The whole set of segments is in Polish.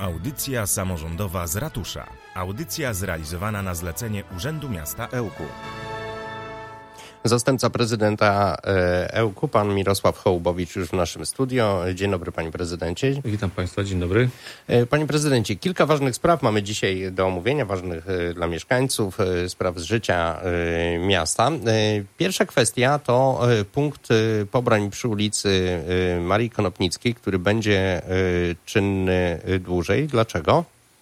Audycja samorządowa z ratusza. Audycja zrealizowana na zlecenie Urzędu Miasta Ełku. Zastępca prezydenta Ełku, pan Mirosław Hołbowicz, już w naszym studio. Dzień dobry, panie prezydencie. Witam państwa, dzień dobry. Panie prezydencie, kilka ważnych spraw mamy dzisiaj do omówienia, ważnych dla mieszkańców, spraw z życia miasta. Pierwsza kwestia to punkt pobrań przy ulicy Marii Konopnickiej, który będzie czynny dłużej. Dlaczego?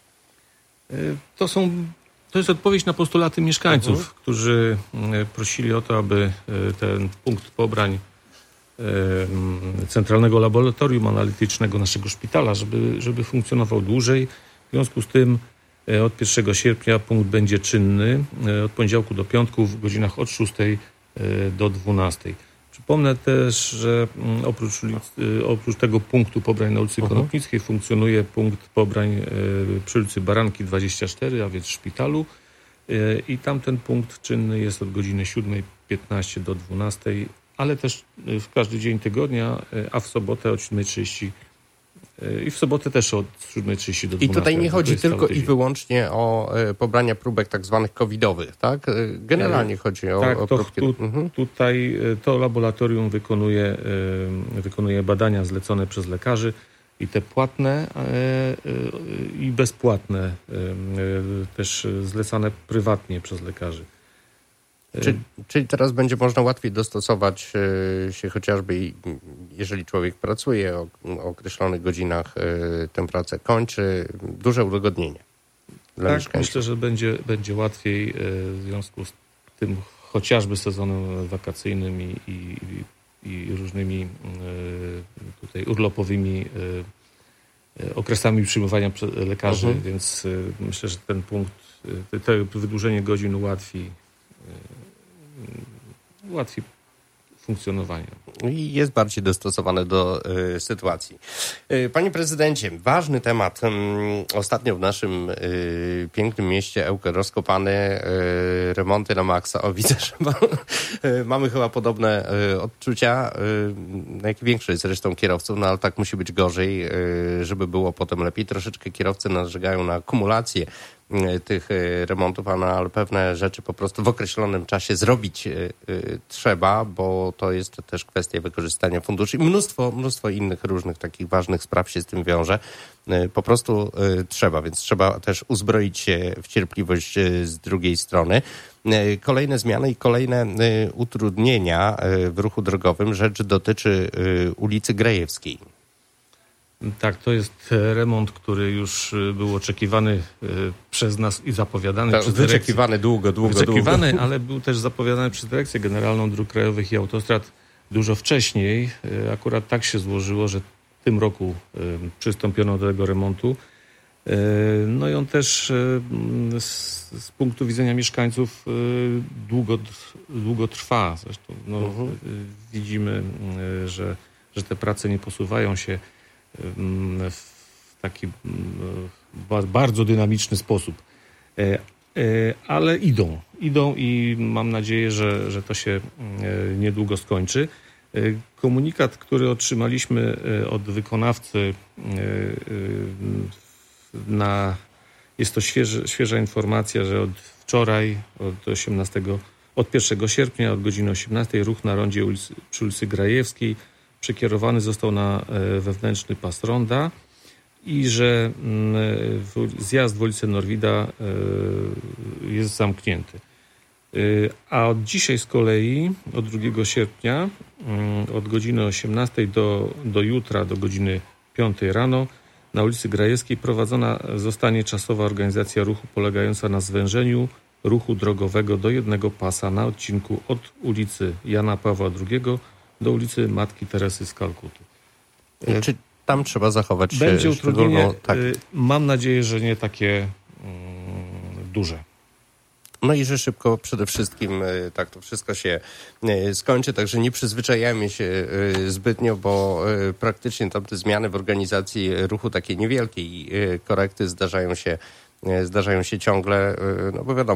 To jest odpowiedź na postulaty mieszkańców, którzy prosili o to, aby ten punkt pobrań Centralnego Laboratorium Analitycznego naszego szpitala, żeby funkcjonował dłużej. W związku z tym od 1 sierpnia punkt będzie czynny od poniedziałku do piątku w godzinach od 6 do 12. Przypomnę też, że oprócz tego punktu pobrań na ulicy Konopnickiej funkcjonuje punkt pobrań przy ulicy Baranki 24, a więc w szpitalu. I tamten punkt czynny jest od godziny 7:15 do 12, ale też w każdy dzień tygodnia, a w sobotę od 7:30 i w sobotę też od 7:30 do 12. I tutaj nie chodzi tylko i wyłącznie o pobrania próbek tak zwanych covidowych, tak? Generalnie chodzi o próbki. Tutaj to laboratorium wykonuje badania zlecone przez lekarzy i te płatne i bezpłatne, też zlecane prywatnie przez lekarzy. Czyli teraz będzie można łatwiej dostosować się chociażby, jeżeli człowiek pracuje o określonych godzinach, tę pracę kończy, duże udogodnienie dla mieszkańców. Myślę, że będzie łatwiej w związku z tym chociażby sezonem wakacyjnym i różnymi tutaj urlopowymi okresami przyjmowania lekarzy, więc myślę, że ten punkt, to wydłużenie godzin ułatwi funkcjonowanie. I jest bardziej dostosowane do sytuacji. Panie prezydencie, ważny temat. Ostatnio w naszym pięknym mieście Ełkę rozkopane remonty na maksa. O, widzę, że mamy chyba podobne odczucia, największe zresztą kierowców, no ale tak musi być gorzej, żeby było potem lepiej. Troszeczkę kierowcy narzekają na akumulację tych remontów, ale pewne rzeczy po prostu w określonym czasie zrobić trzeba, bo to jest też kwestia wykorzystania funduszy i mnóstwo innych różnych takich ważnych spraw się z tym wiąże. Po prostu trzeba, więc trzeba też uzbroić się w cierpliwość z drugiej strony. Kolejne zmiany i kolejne utrudnienia w ruchu drogowym. Rzecz dotyczy ulicy Grajewskiej. Tak, to jest remont, który już był oczekiwany przez nas i zapowiadany przez dyrekcję. Wyczekiwany długo. Wyczekiwany, ale był też zapowiadany przez Dyrekcję Generalną Dróg Krajowych i Autostrad dużo wcześniej. Akurat tak się złożyło, że w tym roku przystąpiono do tego remontu. No i on też z punktu widzenia mieszkańców długo trwa. Zresztą widzimy, że te prace nie posuwają się w taki bardzo dynamiczny sposób. Ale idą i mam nadzieję, że to się niedługo skończy. Komunikat, który otrzymaliśmy od wykonawcy, jest to świeża informacja, że od wczoraj, od 1 sierpnia, od godziny 18 ruch na rondzie przy ulicy Grajewskiej przekierowany został na wewnętrzny pas ronda i że zjazd w ulicę Norwida jest zamknięty. A od dzisiaj z kolei, od 2 sierpnia, od godziny 18 do jutra, do godziny 5 rano, na ulicy Grajewskiej prowadzona zostanie czasowa organizacja ruchu polegająca na zwężeniu ruchu drogowego do jednego pasa na odcinku od ulicy Jana Pawła II do ulicy Matki Teresy z Kalkuty. Czy tam trzeba zachować będzie utrudnienie? Tak. Mam nadzieję, że nie takie duże. No i że szybko przede wszystkim tak to wszystko się skończy, także nie przyzwyczajamy się zbytnio, bo praktycznie tam te zmiany w organizacji ruchu, takie niewielkie korekty zdarzają się ciągle, no bo wiadomo,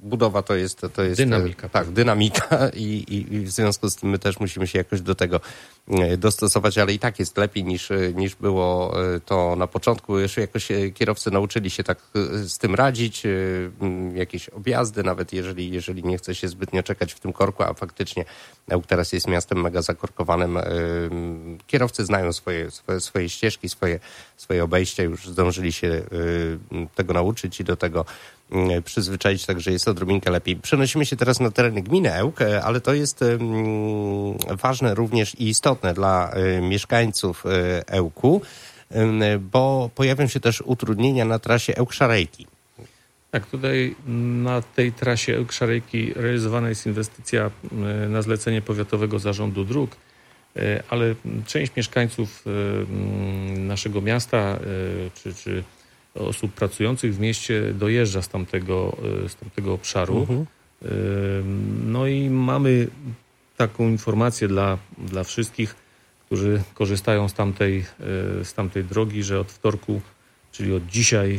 budowa to jest dynamika. Tak, dynamika i w związku z tym my też musimy się jakoś do tego dostosować, ale i tak jest lepiej niż było to na początku. Jeszcze jakoś kierowcy nauczyli się tak z tym radzić, jakieś objazdy, nawet jeżeli nie chce się zbytnio czekać w tym korku, a faktycznie Ełk teraz jest miastem mega zakorkowanym. Kierowcy znają swoje ścieżki, swoje obejścia, już zdążyli się tego nauczyć i do tego przyzwyczaić, także jest odrobinkę lepiej. Przenosimy się teraz na tereny gminy Ełk, ale to jest ważne również i istotne dla mieszkańców Ełku, bo pojawią się też utrudnienia na trasie Ełk-Szarejki. Tak, tutaj na tej trasie Ełk-Szarejki realizowana jest inwestycja na zlecenie Powiatowego Zarządu Dróg, ale część mieszkańców naszego miasta czy osób pracujących w mieście dojeżdża z tamtego obszaru. No i mamy taką informację dla wszystkich, którzy korzystają z tamtej drogi, że od wtorku, czyli od dzisiaj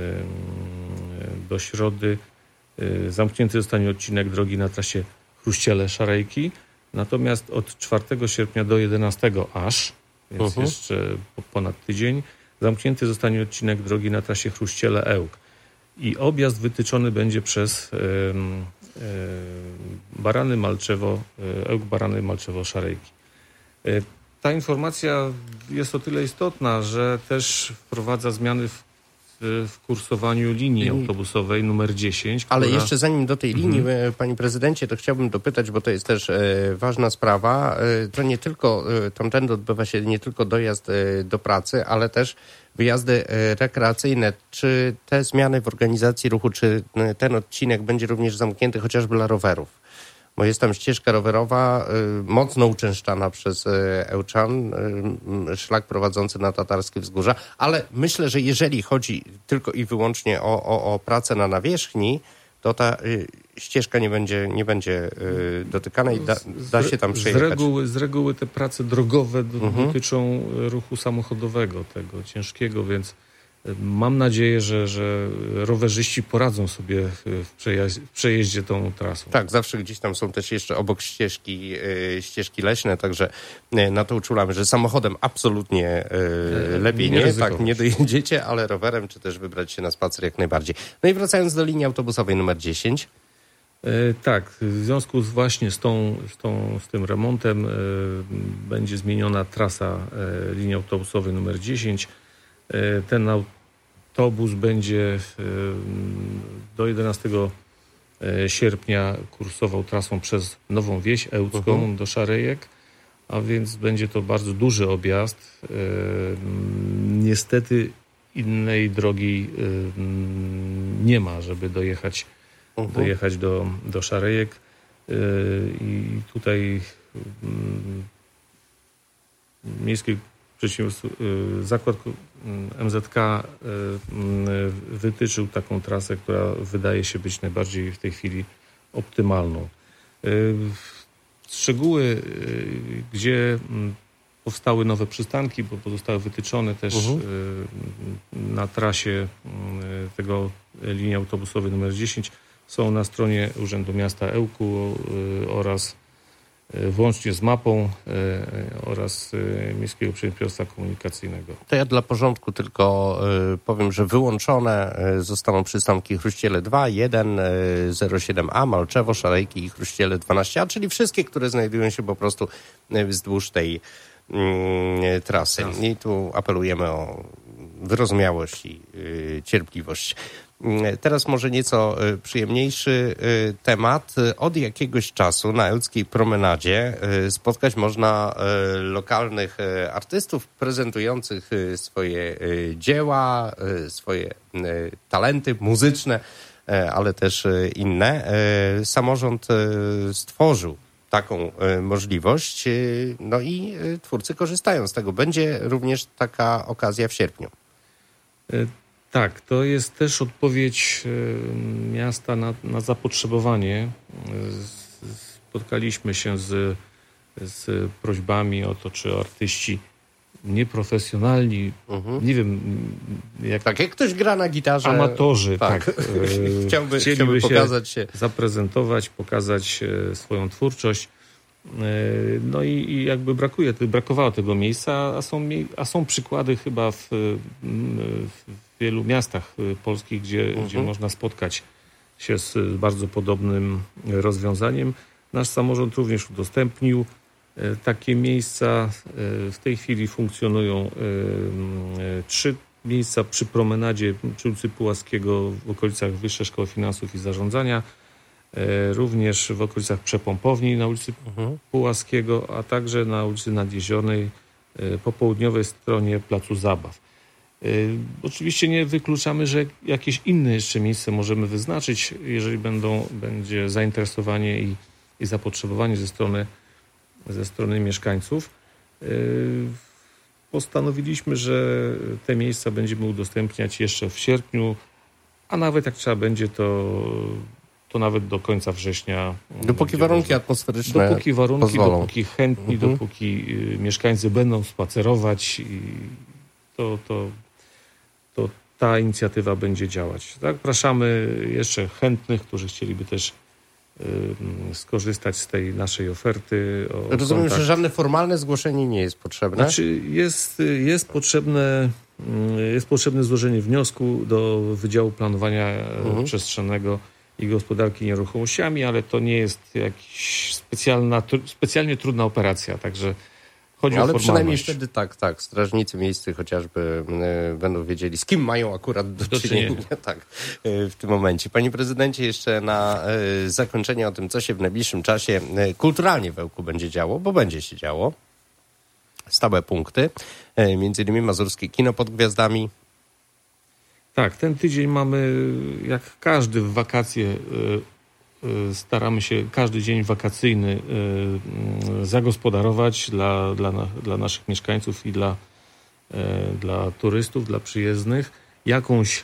do środy, zamknięty zostanie odcinek drogi na trasie Chruściele-Szarejki. Natomiast od 4 sierpnia do 11 aż, więc jeszcze ponad tydzień, zamknięty zostanie odcinek drogi na trasie Chruściele-Ełk. I objazd wytyczony będzie przez Barany Malczewo, Ełk, Barany Malczewo, Szarejki. Ta informacja jest o tyle istotna, że też wprowadza zmiany w kursowaniu linii autobusowej numer 10. Ale jeszcze zanim do tej linii, panie prezydencie, to chciałbym dopytać, bo to jest też ważna sprawa, to nie tylko, tamtędy odbywa się nie tylko dojazd do pracy, ale też wyjazdy rekreacyjne. Czy te zmiany w organizacji ruchu, czy ten odcinek będzie również zamknięty chociażby dla rowerów? Bo jest tam ścieżka rowerowa mocno uczęszczana przez Ełczan, szlak prowadzący na Tatarskie Wzgórza, ale myślę, że jeżeli chodzi tylko i wyłącznie o pracę na nawierzchni, to ta ścieżka nie będzie dotykana i da się tam przejechać. Z reguły te prace drogowe dotyczą ruchu samochodowego, tego ciężkiego, więc mam nadzieję, że rowerzyści poradzą sobie w przejeździe tą trasą. Tak, zawsze gdzieś tam są też jeszcze obok ścieżki leśne, także na to uczulamy, że samochodem absolutnie lepiej nie. Tak, nie dojedziecie, ale rowerem czy też wybrać się na spacer jak najbardziej. No i wracając do linii autobusowej numer 10. Tak, w związku właśnie z tym remontem będzie zmieniona trasa linii autobusowej numer 10. Ten autobus będzie do 11 sierpnia kursował trasą przez Nową Wieś Ełcką do Szarejek, a więc będzie to bardzo duży objazd. Niestety innej drogi nie ma, żeby dojechać do Szarejek i tutaj Miejski Zakład MZK wytyczył taką trasę, która wydaje się być najbardziej w tej chwili optymalną. Szczegóły, gdzie powstały nowe przystanki, bo zostały wytyczone też na trasie tego linii autobusowej numer 10, są na stronie Urzędu Miasta Ełku oraz włącznie z mapą oraz Miejskiego Przedsiębiorstwa Komunikacyjnego. To ja dla porządku tylko powiem, że wyłączone zostaną przystanki Chruściele 2, 1, 07A, Malczewo, Szarejki i Chruściele 12A, czyli wszystkie, które znajdują się po prostu wzdłuż tej trasy. I tu apelujemy o wyrozumiałość i cierpliwość. Teraz może nieco przyjemniejszy temat. Od jakiegoś czasu na Ełckiej Promenadzie spotkać można lokalnych artystów prezentujących swoje dzieła, swoje talenty muzyczne, ale też inne. Samorząd stworzył taką możliwość, no i twórcy korzystają z tego. Będzie również taka okazja w sierpniu. Tak, to jest też odpowiedź miasta na zapotrzebowanie. Spotkaliśmy się z prośbami o to, czy artyści nieprofesjonalni, nie wiem, Tak, jak ktoś gra na gitarze. amatorzy, tak. Chciałby pokazać się. Zaprezentować, pokazać swoją twórczość. No i jakby brakowało tego miejsca, a są przykłady chyba w wielu miastach polskich, gdzie można spotkać się z bardzo podobnym rozwiązaniem. Nasz samorząd również udostępnił takie miejsca. W tej chwili funkcjonują 3 miejsca przy promenadzie przy ulicy Pułaskiego w okolicach Wyższej Szkoły Finansów i Zarządzania, również w okolicach Przepompowni na ulicy Pułaskiego, a także na ulicy Nadjeziornej po południowej stronie Placu Zabaw. Oczywiście nie wykluczamy, że jakieś inne jeszcze miejsce możemy wyznaczyć, jeżeli będzie zainteresowanie i zapotrzebowanie ze strony mieszkańców. Postanowiliśmy, że te miejsca będziemy udostępniać jeszcze w sierpniu, a nawet jak trzeba będzie, to nawet do końca września. Dopóki warunki atmosferyczne pozwolą. Dopóki chętni, dopóki mieszkańcy będą spacerować, to ta inicjatywa będzie działać. Zapraszamy jeszcze chętnych, którzy chcieliby też skorzystać z tej naszej oferty. Rozumiem, że żadne formalne zgłoszenie nie jest potrzebne? Znaczy jest potrzebne złożenie wniosku do Wydziału Planowania Przestrzennego i Gospodarki Nieruchomościami, ale to nie jest jakaś specjalnie trudna operacja, także chodzi o ale formalność. przynajmniej wtedy tak, strażnicy miejscy chociażby będą wiedzieli, z kim mają akurat do czynienia w tym momencie. Panie prezydencie, jeszcze na zakończenie o tym, co się w najbliższym czasie kulturalnie w Ełku będzie działo, bo będzie się działo. Stałe punkty, między innymi Mazurskie Kino pod Gwiazdami. Tak, ten tydzień mamy, jak każdy w wakacje, staramy się każdy dzień wakacyjny zagospodarować dla naszych mieszkańców i dla turystów, dla przyjezdnych jakąś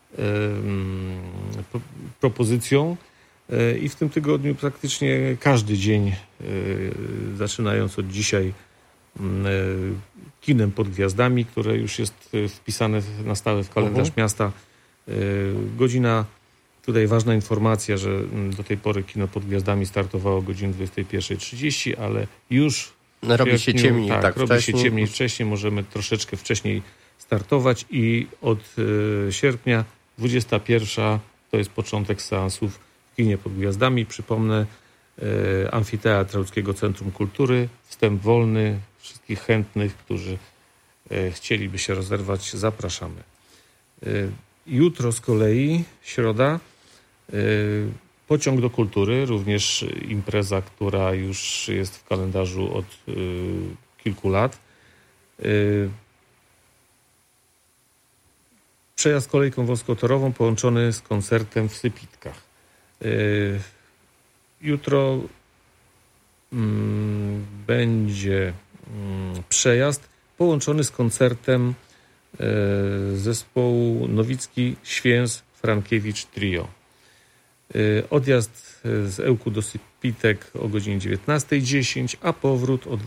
propozycją. I w tym tygodniu praktycznie każdy dzień, zaczynając od dzisiaj, kinem pod Gwiazdami, które już jest wpisane na stałe w kalendarz miasta. Godzina, tutaj ważna informacja, że do tej pory kino pod Gwiazdami startowało o godzinie 21:30, ale już robi się ciemniej, robi się ciemniej wcześniej, możemy troszeczkę wcześniej startować i od sierpnia 21 to jest początek seansów w kinie pod Gwiazdami. Przypomnę, Amfiteatr Łódzkiego Centrum Kultury, wstęp wolny, wszystkich chętnych, którzy chcieliby się rozerwać, zapraszamy. Jutro z kolei, środa, Pociąg do Kultury, również impreza, która już jest w kalendarzu od kilku lat. Przejazd kolejką wąskotorową połączony z koncertem w Sypitkach. Jutro będzie przejazd połączony z koncertem zespołu Nowicki Święs Frankiewicz Trio. Odjazd z Ełku do Sypitek o godzinie 19:10, a powrót o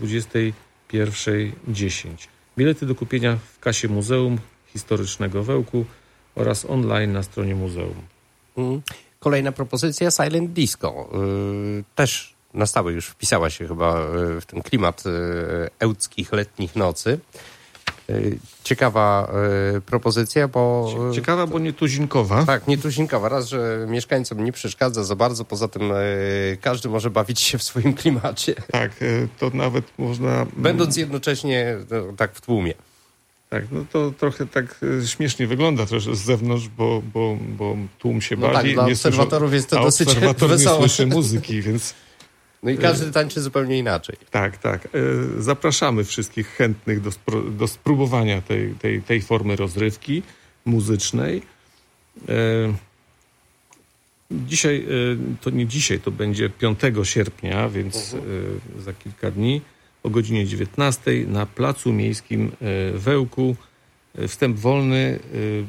21:10. Bilety do kupienia w kasie Muzeum Historycznego w Ełku oraz online na stronie muzeum. Kolejna propozycja, Silent Disco. Też na stałe już wpisała się chyba w ten klimat ełckich letnich nocy. Ciekawa propozycja, bo... Ciekawa, bo nietuzinkowa. Tak, nietuzinkowa. Raz, że mieszkańcom nie przeszkadza za bardzo, poza tym każdy może bawić się w swoim klimacie. Tak, to nawet można... Będąc jednocześnie tak w tłumie. Tak, no to trochę tak śmiesznie wygląda troszkę z zewnątrz, bo tłum się bawi. Tak, dla obserwatorów jest to dosyć wesołe. Nie słyszy muzyki, więc... No i każdy tańczy zupełnie inaczej. Tak. Zapraszamy wszystkich chętnych do spróbowania tej formy rozrywki muzycznej. Dzisiaj, to nie dzisiaj, to będzie 5 sierpnia, więc za kilka dni o godzinie 19 na Placu Miejskim w Ełku. Wstęp wolny.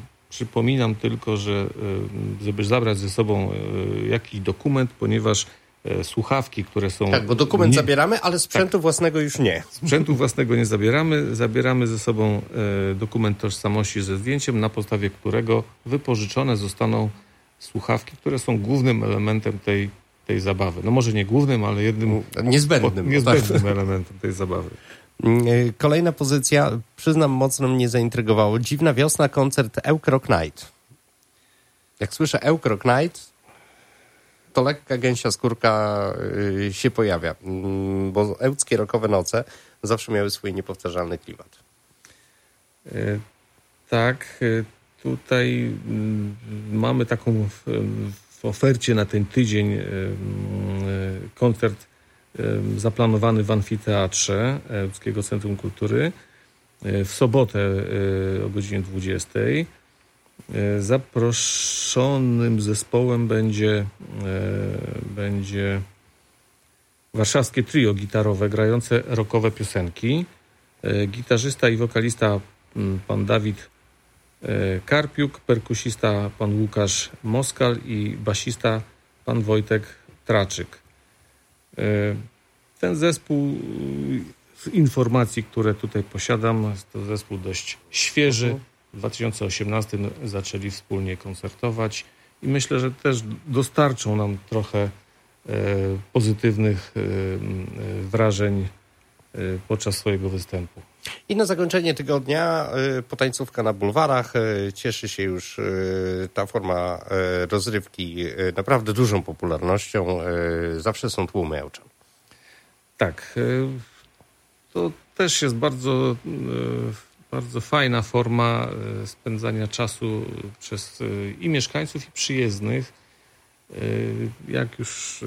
Przypominam tylko, że żeby zabrać ze sobą jakiś dokument, ponieważ słuchawki, które są... Tak, bo dokument zabieramy, ale sprzętu własnego już nie. Sprzętu własnego nie zabieramy. Zabieramy ze sobą dokument tożsamości ze zdjęciem, na podstawie którego wypożyczone zostaną słuchawki, które są głównym elementem tej zabawy. No może nie głównym, ale jednym... Niezbędnym elementem tej zabawy. Kolejna pozycja, przyznam, mocno mnie zaintrygowało. Dziwna wiosna, koncert Ełk Rock Night. Jak słyszę Ełk Rock Night, to lekka gęsia skórka się pojawia, bo ełckie rockowe noce zawsze miały swój niepowtarzalny klimat. Tak, tutaj mamy taką w ofercie na ten tydzień koncert zaplanowany w amfiteatrze Ełckiego Centrum Kultury w sobotę o godzinie 20. Zaproszonym zespołem będzie warszawskie trio gitarowe grające rockowe piosenki. Gitarzysta i wokalista pan Dawid Karpiuk, perkusista pan Łukasz Moskal i basista pan Wojtek Traczyk. Ten zespół, z informacji, które tutaj posiadam, to zespół dość świeży. W 2018 zaczęli wspólnie koncertować i myślę, że też dostarczą nam trochę pozytywnych wrażeń podczas swojego występu. I na zakończenie tygodnia potańcówka na bulwarach. Cieszy się już ta forma rozrywki naprawdę dużą popularnością. Zawsze są tłumy Ełczan. Tak. To też jest bardzo fajna forma spędzania czasu przez i mieszkańców, i przyjezdnych. Jak już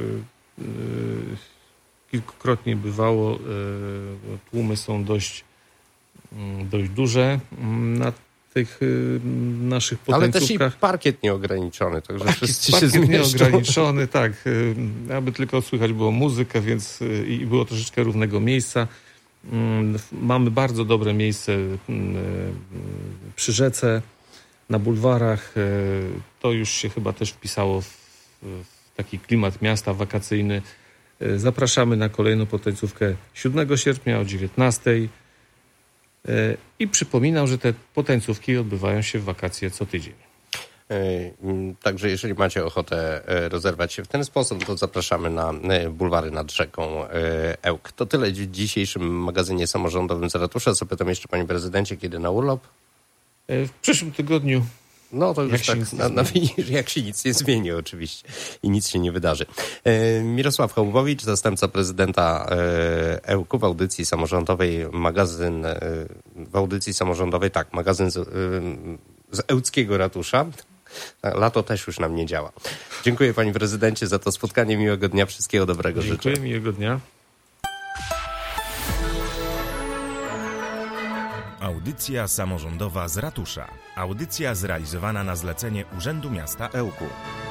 kilkukrotnie bywało, tłumy są dość duże na tych naszych potańcówkach. Ale też i parkiet nieograniczony, także wszyscy się Parkiet zmieszczą. nieograniczony, tak. Aby tylko słychać było muzykę, więc i było troszeczkę równego miejsca. Mamy bardzo dobre miejsce przy rzece, na bulwarach. To już się chyba też wpisało w taki klimat miasta wakacyjny. Zapraszamy na kolejną potańcówkę 7 sierpnia o 19:00. I przypominam, że te potańcówki odbywają się w wakacje co tydzień. Także jeżeli macie ochotę rozerwać się w ten sposób, to zapraszamy na bulwary nad rzeką Ełk. To tyle w dzisiejszym magazynie samorządowym z ratusza. Zapytam jeszcze, panie prezydencie, kiedy na urlop? W przyszłym tygodniu. No to już tak, jak się nic nie zmieni oczywiście i nic się nie wydarzy. Mirosław Hołbowicz, zastępca prezydenta Ełku w audycji samorządowej, magazyn z ełckiego ratusza. Lato też już nam nie działa. Dziękuję, panie prezydencie, za to spotkanie. Miłego dnia, wszystkiego dobrego życzę. Dziękuję, miłego dnia. Audycja samorządowa z ratusza. Audycja zrealizowana na zlecenie Urzędu Miasta Ełku.